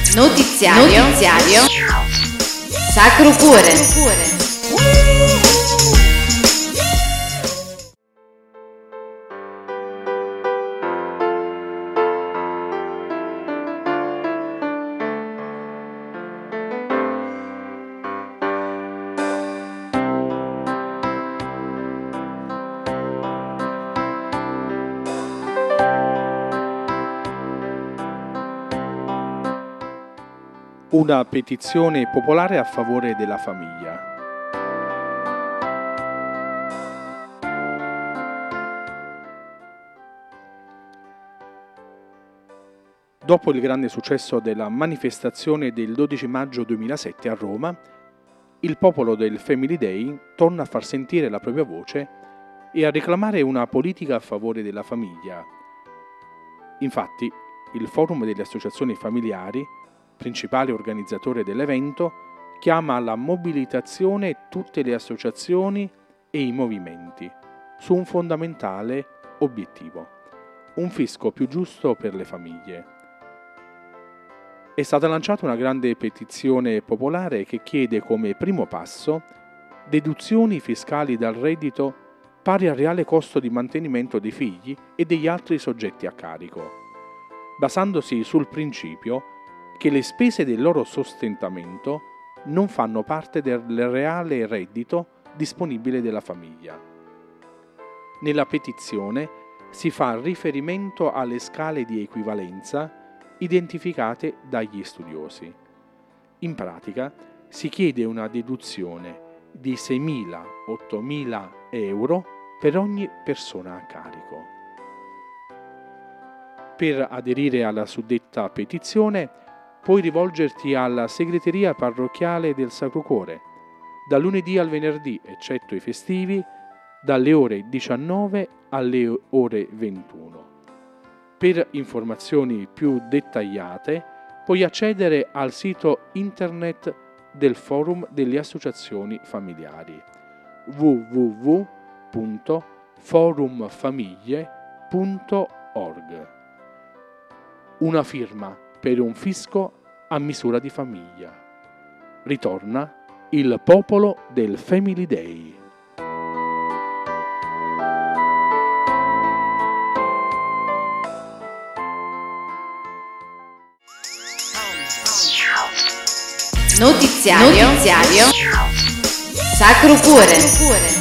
Notiziario Sacro Cuore. Una petizione popolare a favore della famiglia. Dopo il grande successo della manifestazione del 12 maggio 2007 a Roma, il popolo del Family Day torna a far sentire la propria voce e a reclamare una politica a favore della famiglia. Infatti, il Forum delle Associazioni Familiari, principale organizzatore dell'evento, chiama alla mobilitazione tutte le associazioni e i movimenti su un fondamentale obiettivo: un fisco più giusto per le famiglie. È stata lanciata una grande petizione popolare che chiede come primo passo deduzioni fiscali dal reddito pari al reale costo di mantenimento dei figli e degli altri soggetti a carico, basandosi sul principio che le spese del loro sostentamento non fanno parte del reale reddito disponibile della famiglia. Nella petizione si fa riferimento alle scale di equivalenza identificate dagli studiosi. In pratica si chiede una deduzione di 6.000-8.000 euro per ogni persona a carico. Per aderire alla suddetta petizione puoi rivolgerti alla segreteria parrocchiale del Sacro Cuore, da lunedì al venerdì, eccetto i festivi, dalle ore 19 alle ore 21. Per informazioni più dettagliate puoi accedere al sito internet del Forum delle Associazioni Familiari www.forumfamiglie.org. Una firma per un fisco a misura di famiglia. Ritorna il popolo del Family Day. Notiziario Sacro Cuore.